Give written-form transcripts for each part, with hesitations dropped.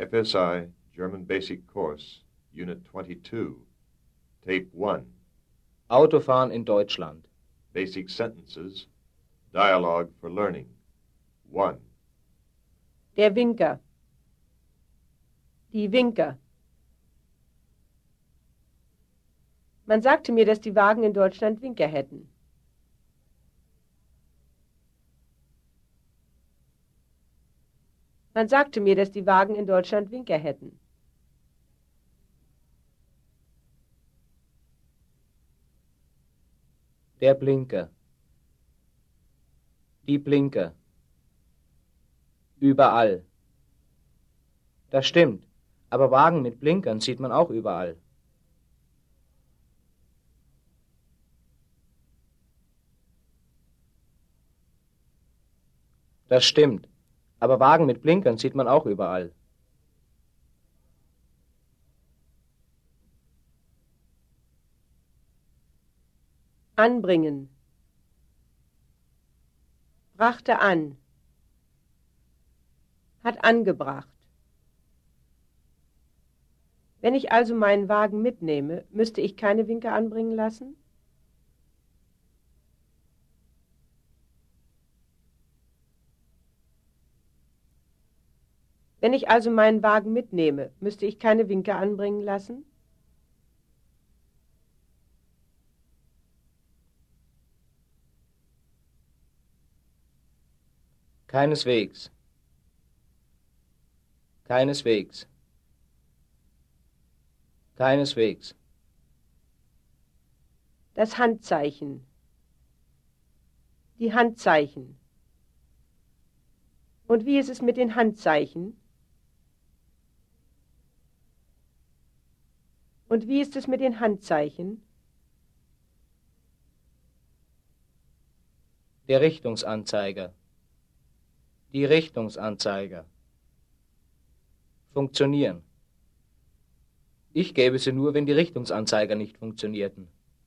FSI German Basic Course, Unit 22, Tape 1. Autofahren in Deutschland. Basic Sentences, Dialogue for Learning. 1. Der Winker. Die Winker. Man sagte mir, dass die Wagen in Deutschland Winker hätten. Man sagte mir, dass die Wagen in Deutschland Winker hätten. Der Blinker. Die Blinker. Überall. Das stimmt, aber Wagen mit Blinkern sieht man auch überall. Das stimmt, aber Wagen mit Blinkern sieht man auch überall. Anbringen. Brachte an. Hat angebracht. Wenn ich also meinen Wagen mitnehme, müsste ich keine Winker anbringen lassen? Wenn ich also meinen Wagen mitnehme, müsste ich keine Winker anbringen lassen? Keineswegs. Keineswegs. Keineswegs. Das Handzeichen. Die Handzeichen. Und wie ist es mit den Handzeichen? Und wie ist es mit den Handzeichen? Der Richtungsanzeiger. Die Richtungsanzeiger. Funktionieren. Ich gäbe sie nur, wenn die Richtungsanzeiger nicht funktionierten.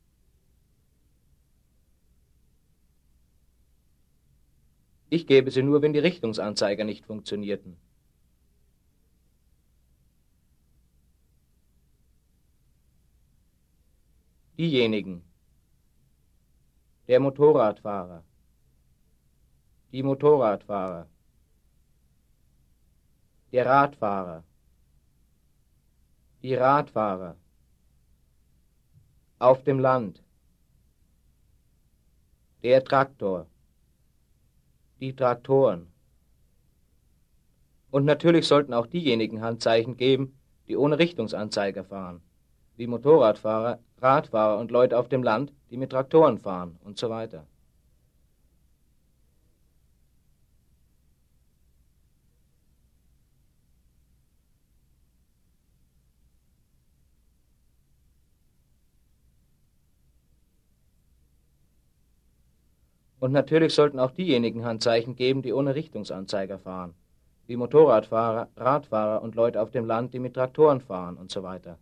Ich gäbe sie nur, wenn die Richtungsanzeiger nicht funktionierten. Diejenigen. Der Motorradfahrer. Die Motorradfahrer. Der Radfahrer. Die Radfahrer. Auf dem Land. Der Traktor. Die Traktoren. Und natürlich sollten auch diejenigen Handzeichen geben, die ohne Richtungsanzeiger fahren, wie Motorradfahrer, Radfahrer und Leute auf dem Land, die mit Traktoren fahren und so weiter. Und natürlich sollten auch diejenigen Handzeichen geben, die ohne Richtungsanzeiger fahren, wie Motorradfahrer, Radfahrer und Leute auf dem Land, die mit Traktoren fahren und so weiter.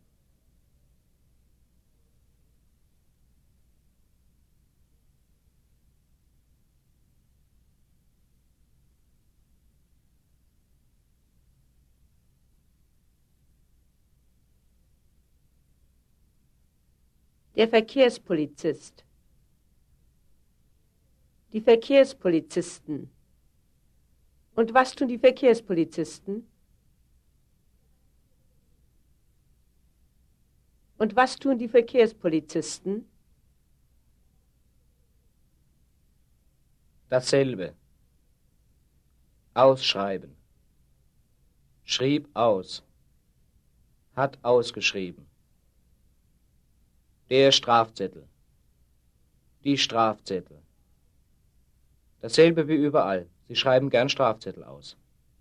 Der Verkehrspolizist. Die Verkehrspolizisten. Und was tun die Verkehrspolizisten? Und was tun die Verkehrspolizisten? Dasselbe. Ausschreiben. Schrieb aus. Hat ausgeschrieben. Der Strafzettel. Die Strafzettel. Dasselbe wie überall. Sie schreiben gern Strafzettel aus.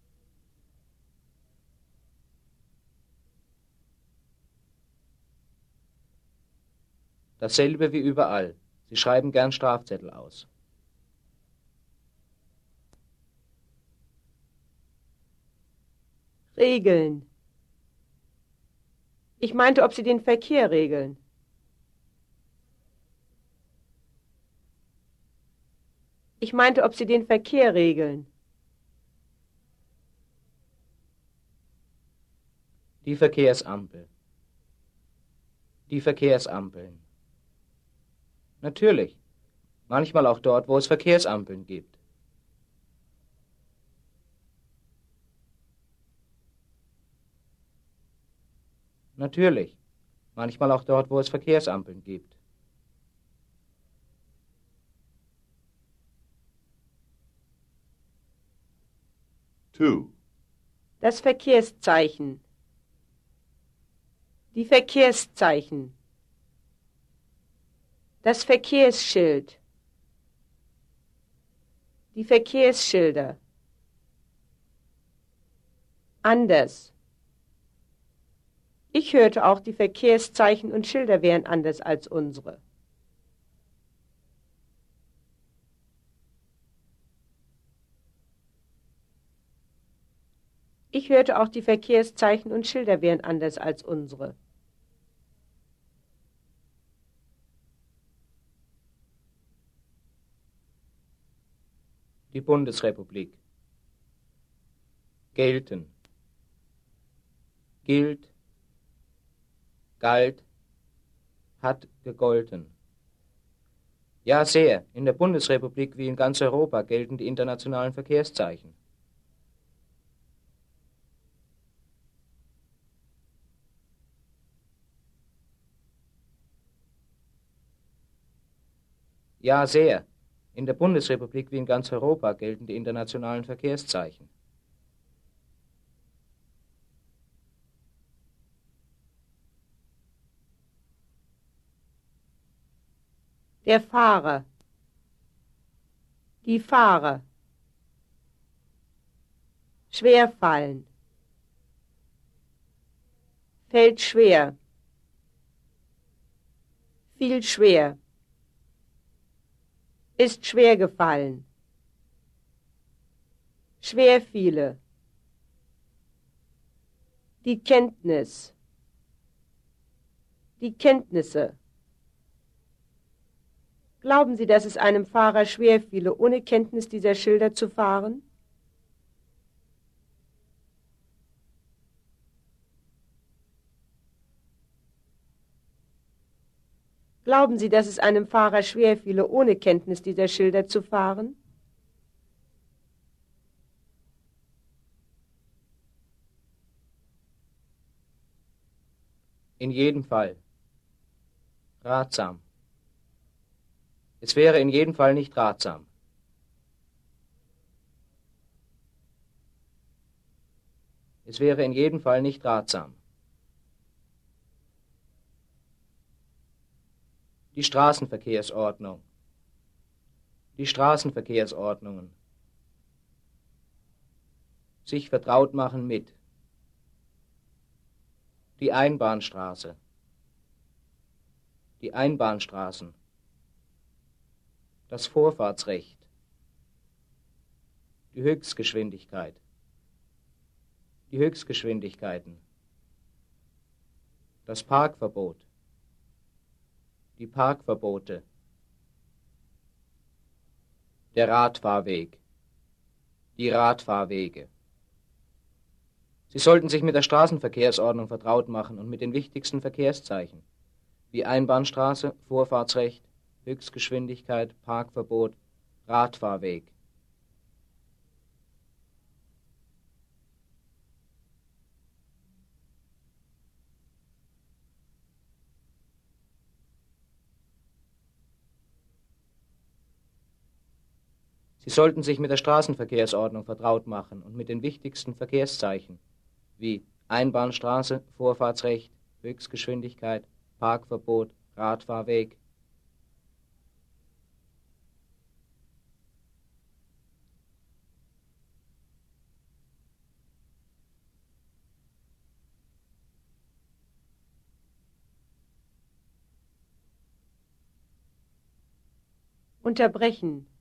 Dasselbe wie überall. Sie schreiben gern Strafzettel aus. Regeln. Ich meinte, ob Sie den Verkehr regeln. Ich meinte, ob Sie den Verkehr regeln. Die Verkehrsampel. Die Verkehrsampeln. Natürlich. Manchmal auch dort, wo es Verkehrsampeln gibt. Natürlich. Manchmal auch dort, wo es Verkehrsampeln gibt. Two. Das Verkehrszeichen. Die Verkehrszeichen. Das Verkehrsschild. Die Verkehrsschilder. Anders. Ich hörte auch, die Verkehrszeichen und Schilder wären anders als unsere. Ich hörte auch, die Verkehrszeichen und Schilder wären anders als unsere. Die Bundesrepublik. Gelten. Gilt. Galt. Hat gegolten. Ja, sehr. In der Bundesrepublik wie in ganz Europa gelten die internationalen Verkehrszeichen. Ja, sehr. In der Bundesrepublik wie in ganz Europa gelten die internationalen Verkehrszeichen. Der Fahrer. Die Fahrer. Schwerfallen. Fällt schwer. Fiel schwer. Ist schwer gefallen. Schwer viele. Die Kenntnis. Die Kenntnisse. Glauben Sie, dass es einem Fahrer schwer fiele, ohne Kenntnis dieser Schilder zu fahren? Glauben Sie, dass es einem Fahrer schwer fiele, ohne Kenntnis dieser Schilder zu fahren? In jedem Fall. Ratsam. Es wäre in jedem Fall nicht ratsam. Es wäre in jedem Fall nicht ratsam. Die Straßenverkehrsordnung. Die Straßenverkehrsordnungen. Sich vertraut machen mit. Die Einbahnstraße. Die Einbahnstraßen. Das Vorfahrtsrecht. Die Höchstgeschwindigkeit. Die Höchstgeschwindigkeiten. Das Parkverbot. Die Parkverbote. Der Radfahrweg. Die Radfahrwege. Sie sollten sich mit der Straßenverkehrsordnung vertraut machen und mit den wichtigsten Verkehrszeichen, wie Einbahnstraße, Vorfahrtsrecht, Höchstgeschwindigkeit, Parkverbot, Radfahrweg. Sie sollten sich mit der Straßenverkehrsordnung vertraut machen und mit den wichtigsten Verkehrszeichen, wie Einbahnstraße, Vorfahrtsrecht, Höchstgeschwindigkeit, Parkverbot, Radfahrweg. Unterbrechen.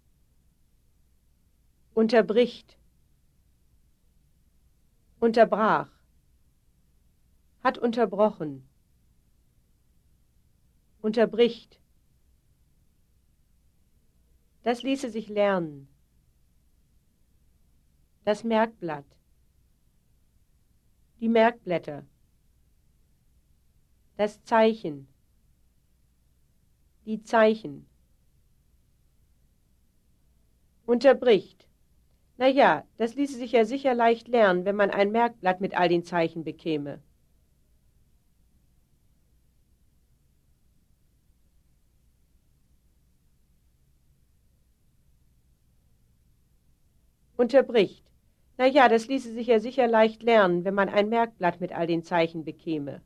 Unterbricht. Unterbrach. Hat unterbrochen. Unterbricht. Das ließe sich lernen. Das Merkblatt. Die Merkblätter. Das Zeichen. Die Zeichen. Unterbricht. Na ja, das ließe sich ja sicher leicht lernen, wenn man ein Merkblatt mit all den Zeichen bekäme. Unterbricht. Na ja, das ließe sich ja sicher leicht lernen, wenn man ein Merkblatt mit all den Zeichen bekäme.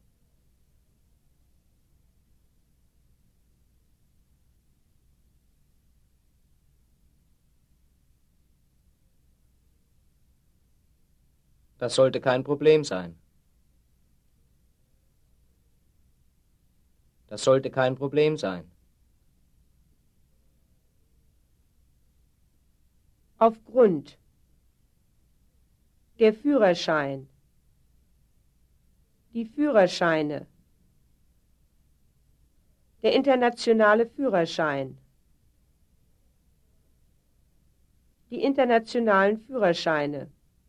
Das sollte kein Problem sein. Das sollte kein Problem sein. Aufgrund. Der Führerschein. Die Führerscheine. Der internationale Führerschein. Die internationalen Führerscheine.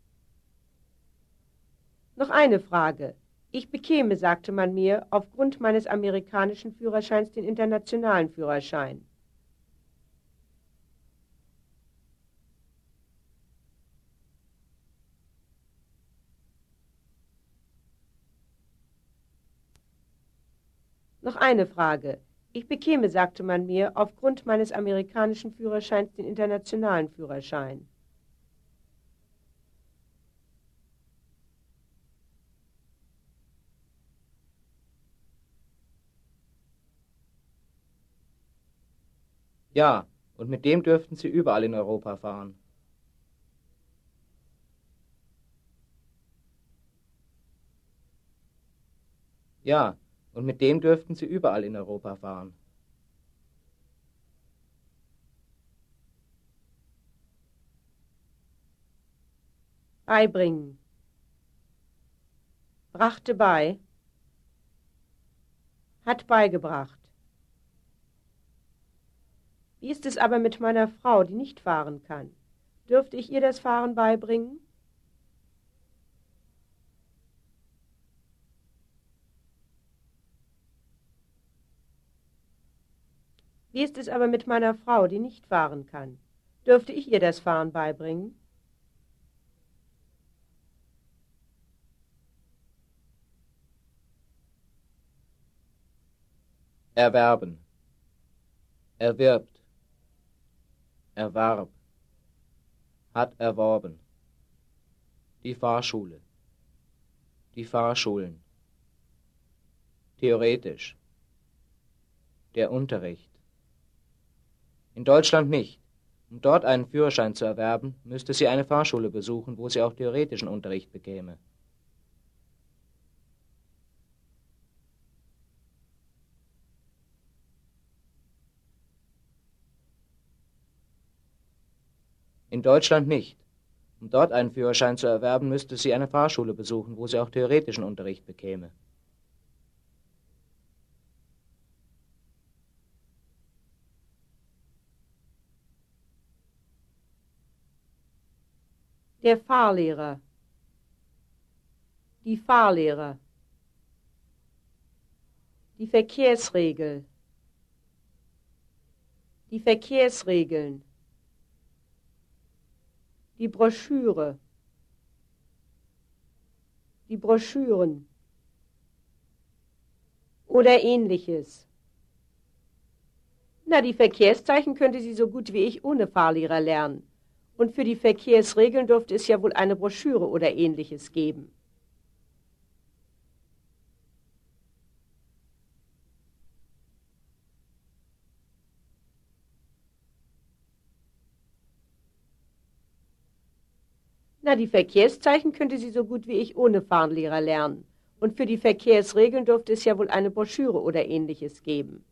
Noch eine Frage. Ich bekäme, sagte man mir, aufgrund meines amerikanischen Führerscheins den internationalen Führerschein. Noch eine Frage. Ich bekäme, sagte man mir, aufgrund meines amerikanischen Führerscheins den internationalen Führerschein. Ja, und mit dem dürften Sie überall in Europa fahren. Ja, und mit dem dürften Sie überall in Europa fahren. Beibringen. Brachte bei. Hat beigebracht. Wie ist es aber mit meiner Frau, die nicht fahren kann? Dürfte ich ihr das Fahren beibringen? Wie ist es aber mit meiner Frau, die nicht fahren kann? Dürfte ich ihr das Fahren beibringen? Erwerben. Erwirbt. Erwarb. Hat erworben. Die Fahrschule. Die Fahrschulen. Theoretisch. Der Unterricht. In Deutschland nicht. Um dort einen Führerschein zu erwerben, müsste sie eine Fahrschule besuchen, wo sie auch theoretischen Unterricht bekäme. In Deutschland nicht. Um dort einen Führerschein zu erwerben, müsste sie eine Fahrschule besuchen, wo sie auch theoretischen Unterricht bekäme. Der Fahrlehrer. Die Fahrlehrer. Die Verkehrsregel. Die Verkehrsregeln. Die Broschüre. Die Broschüren. Oder ähnliches. Na, die Verkehrszeichen könnte sie so gut wie ich ohne Fahrlehrer lernen. Und für die Verkehrsregeln dürfte es ja wohl eine Broschüre oder ähnliches geben. Na, die Verkehrszeichen könnte sie so gut wie ich ohne Fahrlehrer lernen. Und für die Verkehrsregeln dürfte es ja wohl eine Broschüre oder ähnliches geben.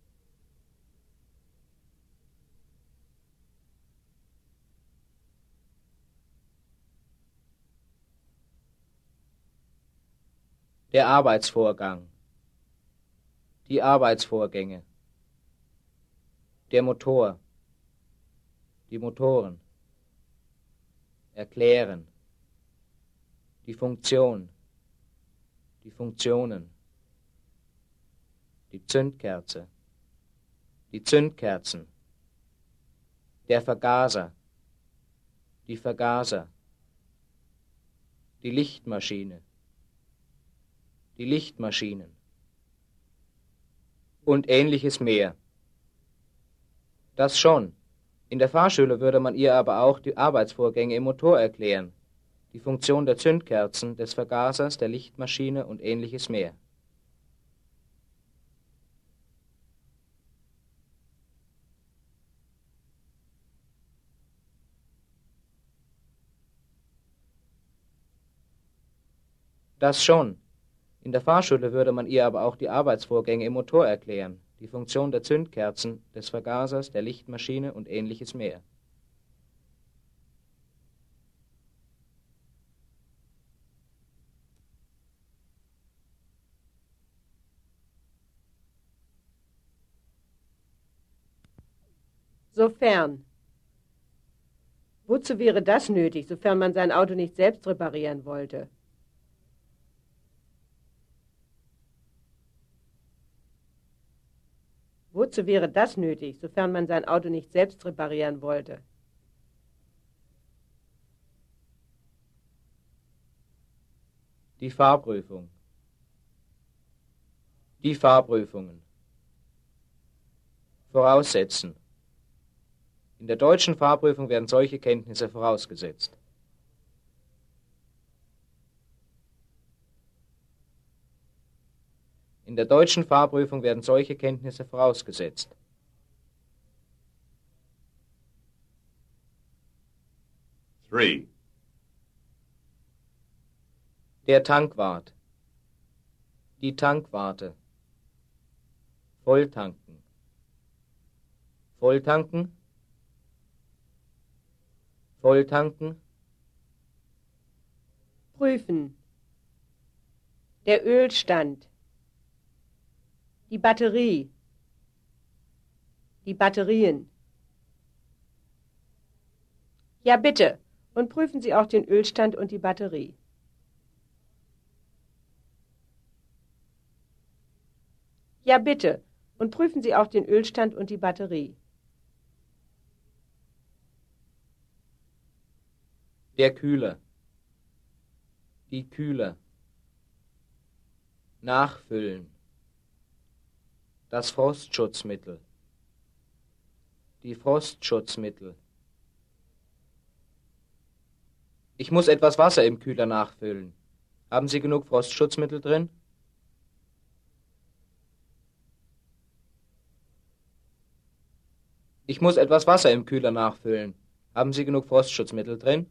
Der Arbeitsvorgang. Die Arbeitsvorgänge. Der Motor. Die Motoren. Erklären. Die Funktion. Die Funktionen. die Zündkerze, die Zündkerzen, der Vergaser, die Vergaser, die Lichtmaschine, die Lichtmaschinen und ähnliches mehr. Das schon. In der Fahrschule würde man ihr aber auch die Arbeitsvorgänge im Motor erklären, die Funktion der Zündkerzen, des Vergasers, der Lichtmaschine und ähnliches mehr. Das schon. In der Fahrschule würde man ihr aber auch die Arbeitsvorgänge im Motor erklären, die Funktion der Zündkerzen, des Vergasers, der Lichtmaschine und ähnliches mehr. Sofern. Wozu wäre das nötig, sofern man sein Auto nicht selbst reparieren wollte? Wozu wäre das nötig, sofern man sein Auto nicht selbst reparieren wollte? Die Fahrprüfung. Die Fahrprüfungen. Voraussetzen. In der deutschen Fahrprüfung werden solche Kenntnisse vorausgesetzt. In der deutschen Fahrprüfung werden solche Kenntnisse vorausgesetzt. Three. Der Tankwart. Die Tankwarte. Volltanken. Volltanken. Volltanken. Prüfen. Der Ölstand. Die Batterie. Die Batterien. Ja, bitte. Und prüfen Sie auch den Ölstand und die Batterie. Ja, bitte. Und prüfen Sie auch den Ölstand und die Batterie. Der Kühler. Die Kühler. Nachfüllen. Das Frostschutzmittel. Die Frostschutzmittel. Ich muss etwas Wasser im Kühler nachfüllen. Haben Sie genug Frostschutzmittel drin? Ich muss etwas Wasser im Kühler nachfüllen. Haben Sie genug Frostschutzmittel drin?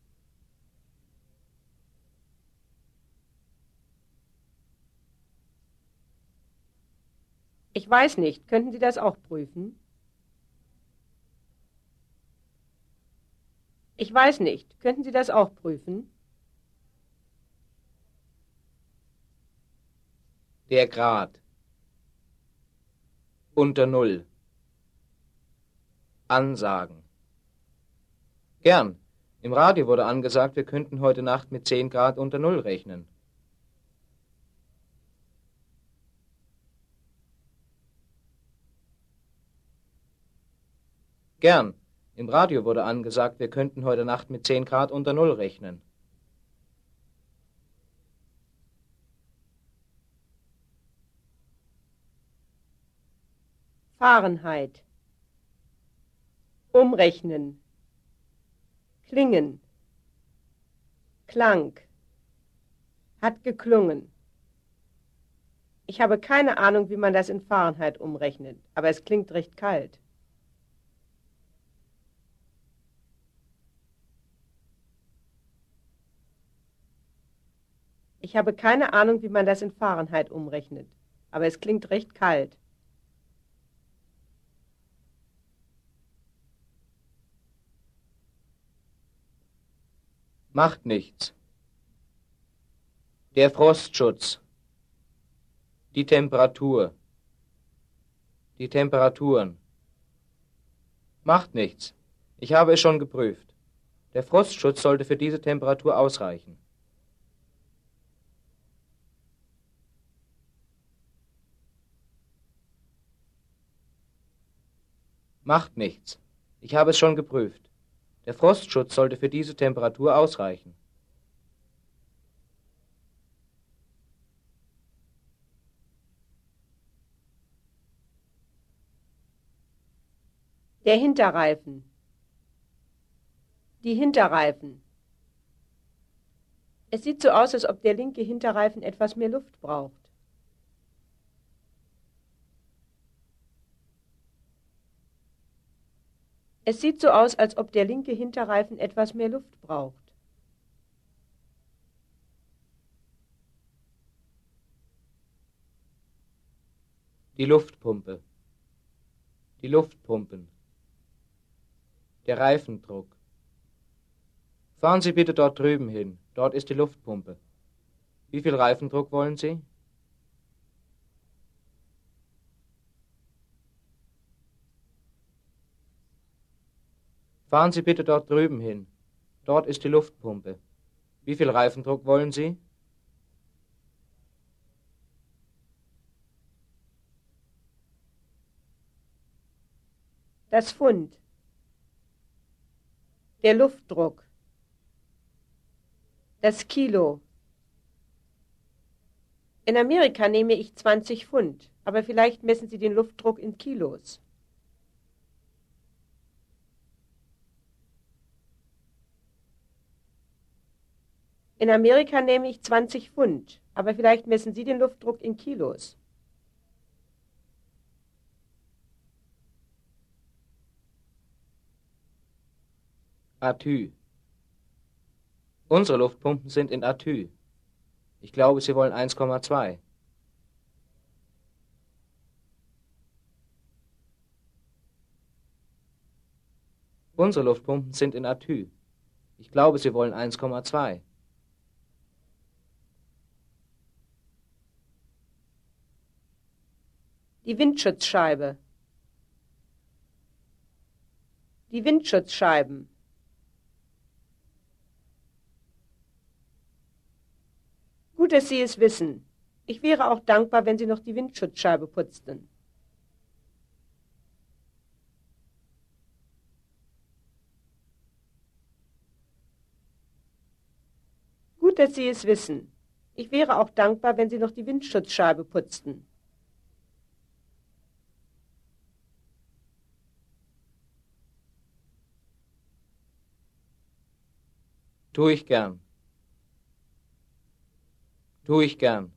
Ich weiß nicht. Könnten Sie das auch prüfen? Ich weiß nicht. Könnten Sie das auch prüfen? Der Grad. Unter Null. Ansagen. Gern. Im Radio wurde angesagt, wir könnten heute Nacht mit 10 Grad unter Null rechnen. Gern. Im Radio wurde angesagt, wir könnten heute Nacht mit 10 Grad unter Null rechnen. Fahrenheit. Umrechnen. Klingen. Klang. Hat geklungen. Ich habe keine Ahnung, wie man das in Fahrenheit umrechnet, aber es klingt recht kalt. Ich habe keine Ahnung, wie man das in Fahrenheit umrechnet, aber es klingt recht kalt. Macht nichts. Der Frostschutz. Die Temperatur. Die Temperaturen. Macht nichts. Ich habe es schon geprüft. Der Frostschutz sollte für diese Temperatur ausreichen. Macht nichts. Ich habe es schon geprüft. Der Frostschutz sollte für diese Temperatur ausreichen. Der Hinterreifen. Die Hinterreifen. Es sieht so aus, als ob der linke Hinterreifen etwas mehr Luft braucht. Es sieht so aus, als ob der linke Hinterreifen etwas mehr Luft braucht. Die Luftpumpe. Die Luftpumpen. Der Reifendruck. Fahren Sie bitte dort drüben hin. Dort ist die Luftpumpe. Wie viel Reifendruck wollen Sie? Fahren Sie bitte dort drüben hin. Dort ist die Luftpumpe. Wie viel Reifendruck wollen Sie? Das Pfund. Der Luftdruck. Das Kilo. In Amerika nehme ich 20 Pfund, aber vielleicht messen Sie den Luftdruck in Kilos. In Amerika nehme ich 20 Pfund, aber vielleicht messen Sie den Luftdruck in Kilos. Atü. Unsere Luftpumpen sind in Atü. Ich glaube, Sie wollen 1,2. Unsere Luftpumpen sind in Atü. Ich glaube, Sie wollen 1,2. Die Windschutzscheibe. Die Windschutzscheiben. Gut, dass Sie es wissen. Ich wäre auch dankbar, wenn Sie noch die Windschutzscheibe putzten. Gut, dass Sie es wissen. Ich wäre auch dankbar, wenn Sie noch die Windschutzscheibe putzten. Tu ich gern. Tu ich gern.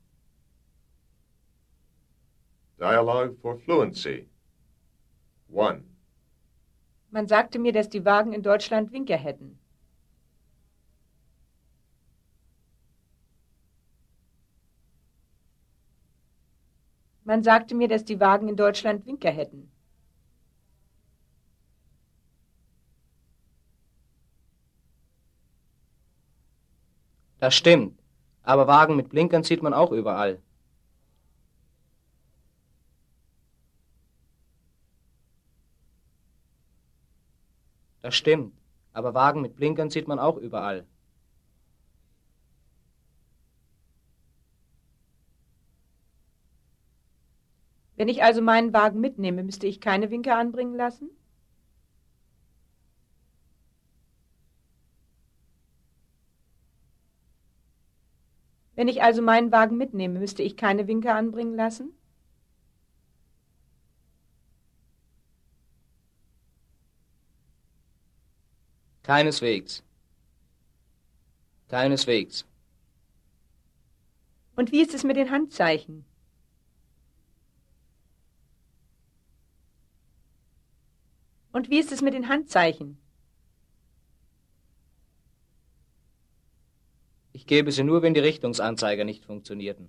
Dialogue for Fluency. 1. Man sagte mir, dass die Wagen in Deutschland Winker hätten. Man sagte mir, dass die Wagen in Deutschland Winker hätten. Das stimmt. Aber Wagen mit Blinkern sieht man auch überall. Das stimmt. Aber Wagen mit Blinkern sieht man auch überall. Wenn ich also meinen Wagen mitnehme, müsste ich keine Winker anbringen lassen? Wenn ich also meinen Wagen mitnehme, müsste ich keine Winker anbringen lassen? Keineswegs. Keineswegs. Und wie ist es mit den Handzeichen? Und wie ist es mit den Handzeichen? Ich gebe sie nur, wenn die Richtungsanzeiger nicht funktionierten.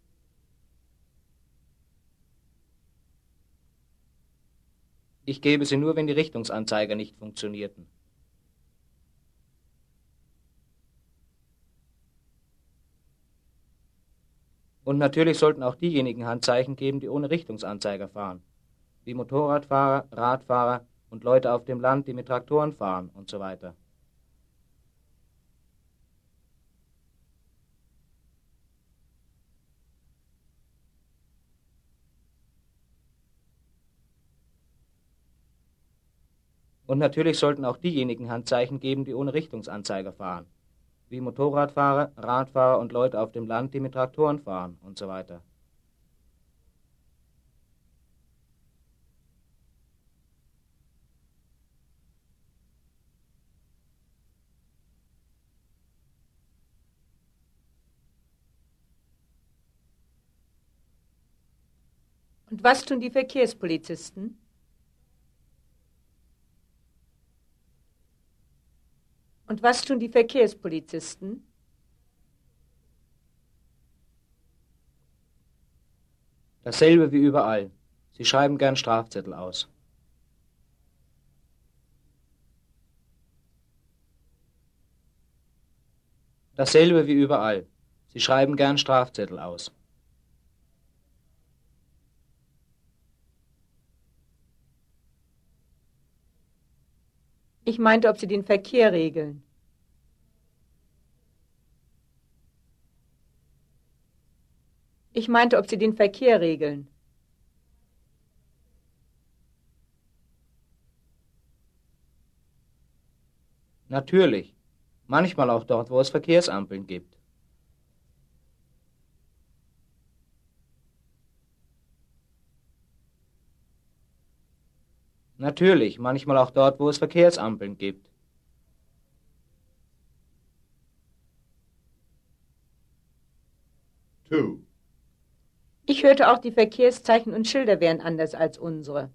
Ich gebe sie nur, wenn die Richtungsanzeiger nicht funktionierten. Und natürlich sollten auch diejenigen Handzeichen geben, die ohne Richtungsanzeiger fahren, wie Motorradfahrer, Radfahrer und Leute auf dem Land, die mit Traktoren fahren und so weiter. Und natürlich sollten auch diejenigen Handzeichen geben, die ohne Richtungsanzeiger fahren, wie Motorradfahrer, Radfahrer und Leute auf dem Land, die mit Traktoren fahren und so weiter. Und was tun die Verkehrspolizisten? Und was tun die Verkehrspolizisten? Dasselbe wie überall. Sie schreiben gern Strafzettel aus. Dasselbe wie überall. Sie schreiben gern Strafzettel aus. Ich meinte, ob Sie den Verkehr regeln. Ich meinte, ob Sie den Verkehr regeln. Natürlich. Manchmal auch dort, wo es Verkehrsampeln gibt. Natürlich, manchmal auch dort, wo es Verkehrsampeln gibt. Two. Ich hörte auch, die Verkehrszeichen und Schilder wären anders als unsere.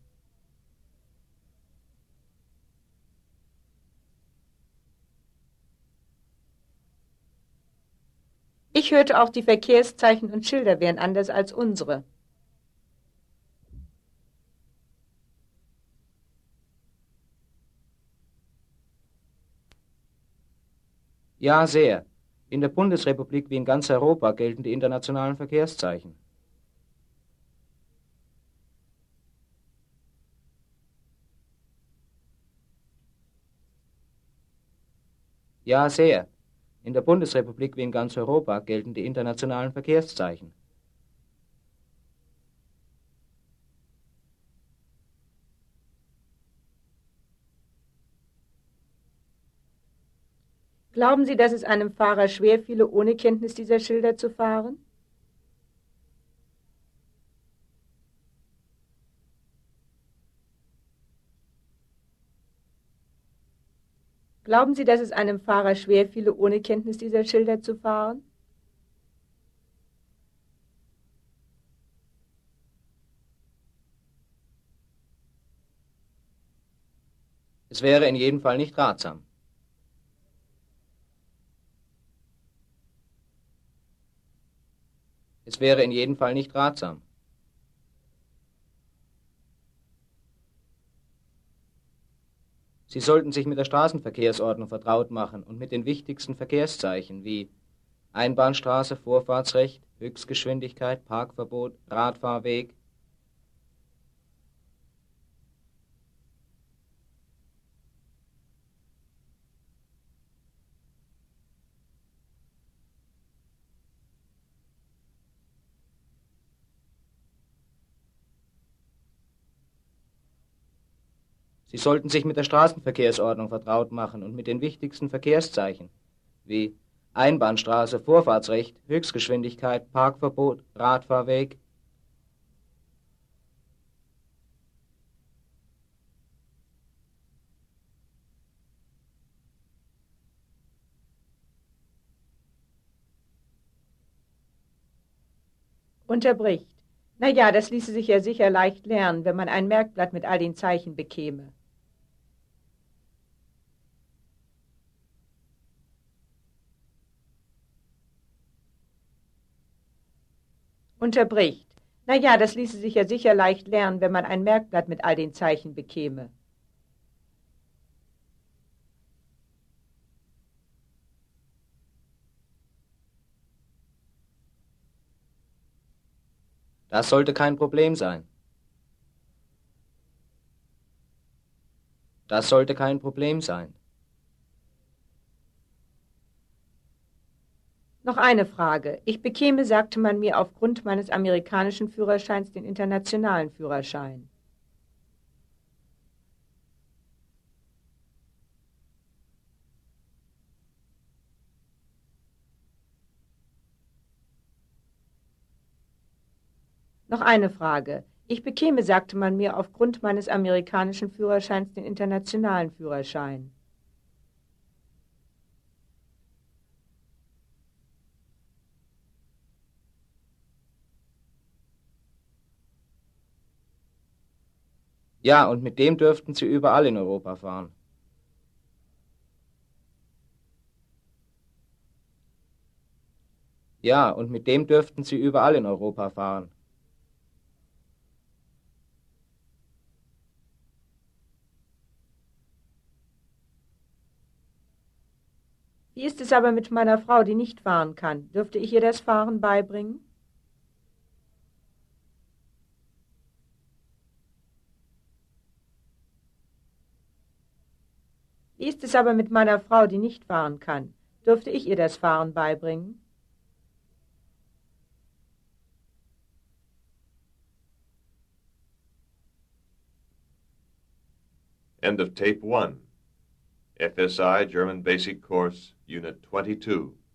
Ich hörte auch, die Verkehrszeichen und Schilder wären anders als unsere. Ja, sehr. In der Bundesrepublik wie in ganz Europa gelten die internationalen Verkehrszeichen. Ja, sehr. In der Bundesrepublik wie in ganz Europa gelten die internationalen Verkehrszeichen. Glauben Sie, dass es einem Fahrer schwerfiele, ohne Kenntnis dieser Schilder zu fahren? Glauben Sie, dass es einem Fahrer schwerfiele, ohne Kenntnis dieser Schilder zu fahren? Es wäre in jedem Fall nicht ratsam. Es wäre in jedem Fall nicht ratsam. Sie sollten sich mit der Straßenverkehrsordnung vertraut machen und mit den wichtigsten Verkehrszeichen wie Einbahnstraße, Vorfahrtsrecht, Höchstgeschwindigkeit, Parkverbot, Radfahrweg. Sie sollten sich mit der Straßenverkehrsordnung vertraut machen und mit den wichtigsten Verkehrszeichen wie Einbahnstraße, Vorfahrtsrecht, Höchstgeschwindigkeit, Parkverbot, Radfahrweg. Unterbricht. Na ja, das ließe sich ja sicher leicht lernen, wenn man ein Merkblatt mit all den Zeichen bekäme. Unterbricht. Na ja, das ließe sich ja sicher leicht lernen, wenn man ein Merkblatt mit all den Zeichen bekäme. Das sollte kein Problem sein. Das sollte kein Problem sein. Noch eine Frage. Ich bekäme, sagte man mir, aufgrund meines amerikanischen Führerscheins den internationalen Führerschein. Noch eine Frage. Ich bekäme, sagte man mir, aufgrund meines amerikanischen Führerscheins den internationalen Führerschein. Ja, und mit dem dürften Sie überall in Europa fahren. Ja, und mit dem dürften Sie überall in Europa fahren. Wie ist es aber mit meiner Frau, die nicht fahren kann? Dürfte ich ihr das Fahren beibringen? Wie ist es aber mit meiner Frau, die nicht fahren kann? Dürfte ich ihr das Fahren beibringen? End of Tape 1. FSI German Basic Course, Unit 22.